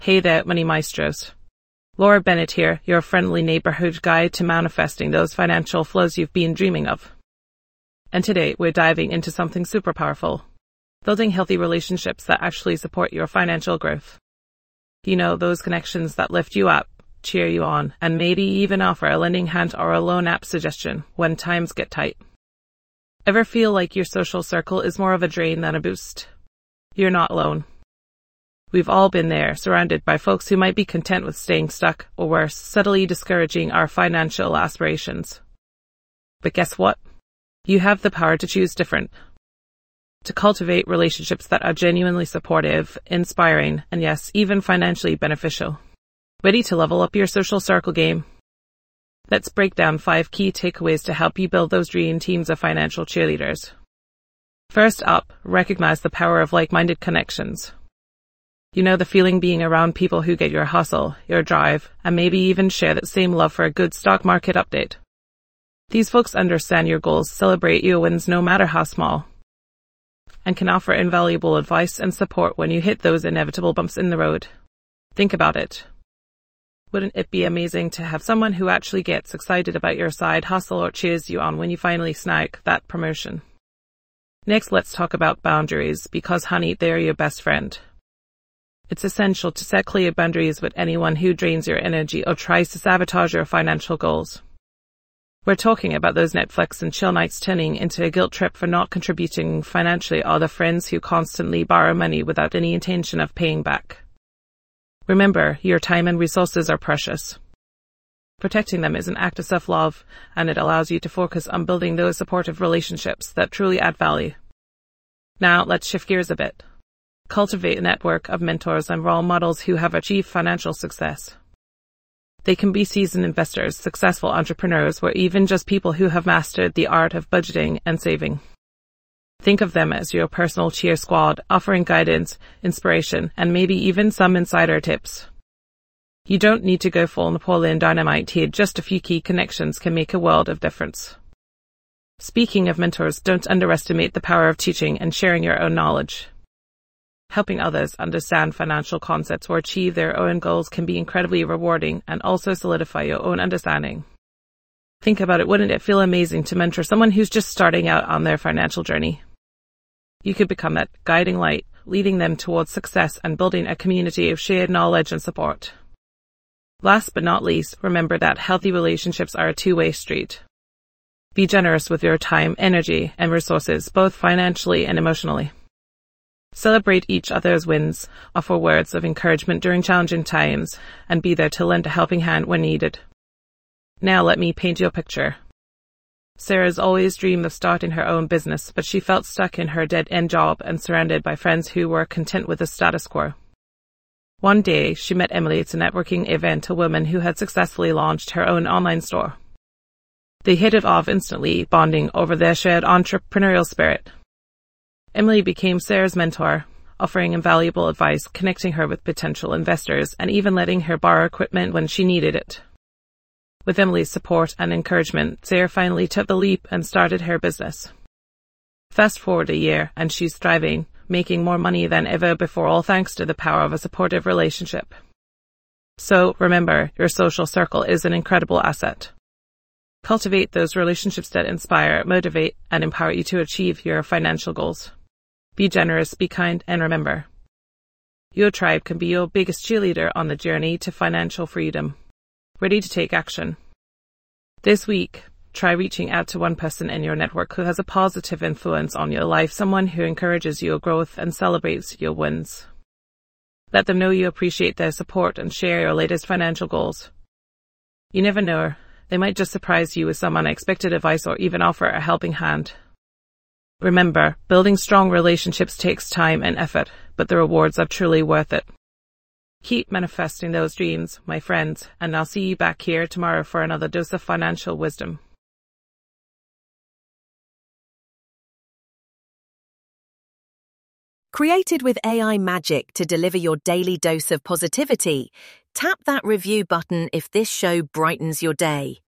Hey there, Money Maestros. Laura Bennett here, your friendly neighborhood guide to manifesting those financial flows you've been dreaming of. And today we're diving into something super powerful. Building healthy relationships that actually support your financial growth. You know, those connections that lift you up, cheer you on, and maybe even offer a lending hand or a loan app suggestion when times get tight. Ever feel like your social circle is more of a drain than a boost? You're not alone. We've all been there, surrounded by folks who might be content with staying stuck, or worse, subtly discouraging our financial aspirations. But guess what? You have the power to choose different. To cultivate relationships that are genuinely supportive, inspiring, and yes, even financially beneficial. Ready to level up your social circle game? Let's break down 5 key takeaways to help you build those dream teams of financial cheerleaders. First up, recognize the power of like-minded connections. You know the feeling being around people who get your hustle, your drive, and maybe even share that same love for a good stock market update. These folks understand your goals, celebrate your wins no matter how small, and can offer invaluable advice and support when you hit those inevitable bumps in the road. Think about it. Wouldn't it be amazing to have someone who actually gets excited about your side hustle or cheers you on when you finally snag that promotion? Next, let's talk about boundaries, because honey, they're your best friend. It's essential to set clear boundaries with anyone who drains your energy or tries to sabotage your financial goals. We're talking about those Netflix and chill nights turning into a guilt trip for not contributing financially, or the friends who constantly borrow money without any intention of paying back. Remember, your time and resources are precious. Protecting them is an act of self-love, and it allows you to focus on building those supportive relationships that truly add value. Now, let's shift gears a bit. Cultivate a network of mentors and role models who have achieved financial success. They can be seasoned investors, successful entrepreneurs, or even just people who have mastered the art of budgeting and saving. Think of them as your personal cheer squad, offering guidance, inspiration, and maybe even some insider tips. You don't need to go full Napoleon Dynamite here, just a few key connections can make a world of difference. Speaking of mentors, don't underestimate the power of teaching and sharing your own knowledge. Helping others understand financial concepts or achieve their own goals can be incredibly rewarding and also solidify your own understanding. Think about it, wouldn't it feel amazing to mentor someone who's just starting out on their financial journey? You could become that guiding light, leading them towards success and building a community of shared knowledge and support. Last but not least, remember that healthy relationships are a two-way street. Be generous with your time, energy, and resources, both financially and emotionally. Celebrate each other's wins, offer words of encouragement during challenging times, and be there to lend a helping hand when needed. Now let me paint you a picture. Sarah's always dreamed of starting her own business, but she felt stuck in her dead-end job and surrounded by friends who were content with the status quo. One day, she met Emily at a networking event, a woman who had successfully launched her own online store. They hit it off instantly, bonding over their shared entrepreneurial spirit. Emily became Sarah's mentor, offering invaluable advice, connecting her with potential investors, and even letting her borrow equipment when she needed it. With Emily's support and encouragement, Sarah finally took the leap and started her business. Fast forward a year, and she's thriving, making more money than ever before, all thanks to the power of a supportive relationship. So, remember, your social circle is an incredible asset. Cultivate those relationships that inspire, motivate, and empower you to achieve your financial goals. Be generous, be kind, and remember, your tribe can be your biggest cheerleader on the journey to financial freedom. Ready to take action? This week, try reaching out to one person in your network who has a positive influence on your life, someone who encourages your growth and celebrates your wins. Let them know you appreciate their support and share your latest financial goals. You never know, they might just surprise you with some unexpected advice or even offer a helping hand. Remember, building strong relationships takes time and effort, but the rewards are truly worth it. Keep manifesting those dreams, my friends, and I'll see you back here tomorrow for another dose of financial wisdom. Created with AI magic to deliver your daily dose of positivity, tap that review button if this show brightens your day.